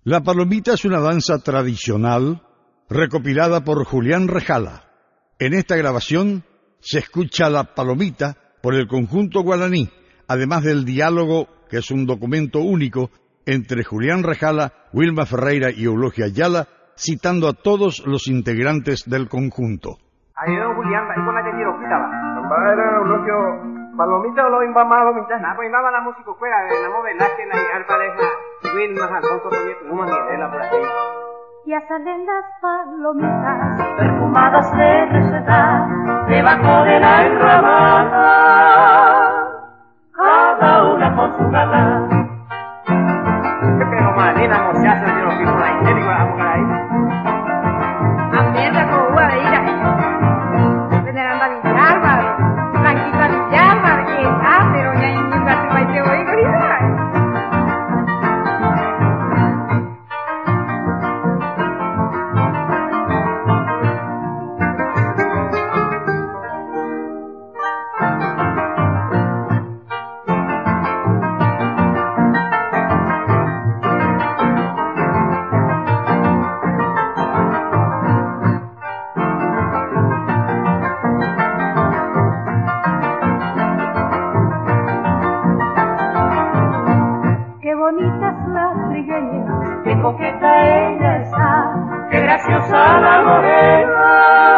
La palomita es una danza tradicional recopilada por Julián Rejala. En esta grabación se escucha la palomita por el conjunto guaraní, además del diálogo, que es un documento único entre Julián Rejala, Wilma Ferreira y Eulogia Ayala, citando a todos los integrantes del conjunto. Ahí don Julián, ahí con la que tiro, quítala. Era Eulogio, palomita o lo imbama palomita. Nah, pues imbama la música fuera, la Velázquez, la Alpareja, Wilma, Alfonso Proyecto, Guma Miedela, por aquí. Ya salen las palomitas perfumadas de receta debajo de la enramada, cada una con su galán. ¿Qué pego, manina, mochacha, de los pibos ahí? ¿Qué digo la mujer ahí? Ambienta con uva de ira. Veneranda Villalba, Blanquita Villalba, que está, pero ya en mi parte va a ir oído ahorita. Qué coqueta ella está, qué graciosa la morena,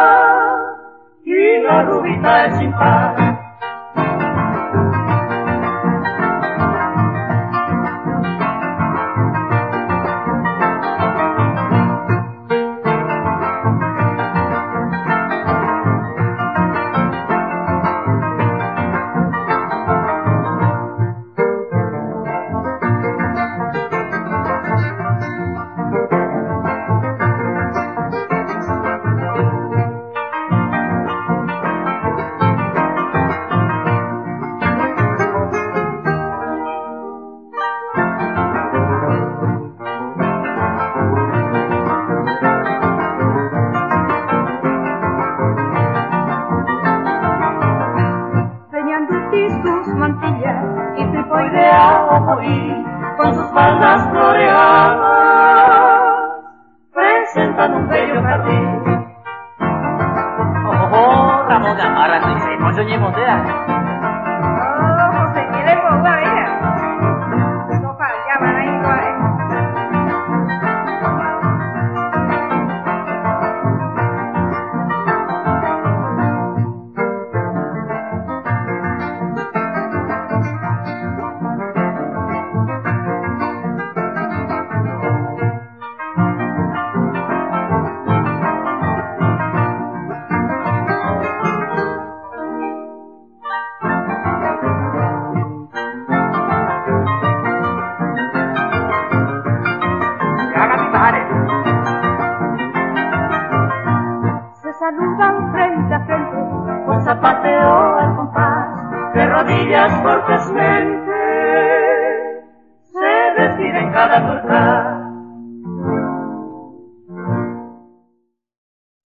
y la rubita es sin par. Y tripoideado y con sus faldas floreadas presentan un bello jardín. Oh, Ramón Gamarra, no dice, no soñemos de ahí. Oh, José, ¿qué le pongo a ella? No fallaban ahí, Se saludan frente a frente con zapateo al compás, de rodillas cortésmente se despiden cada torta.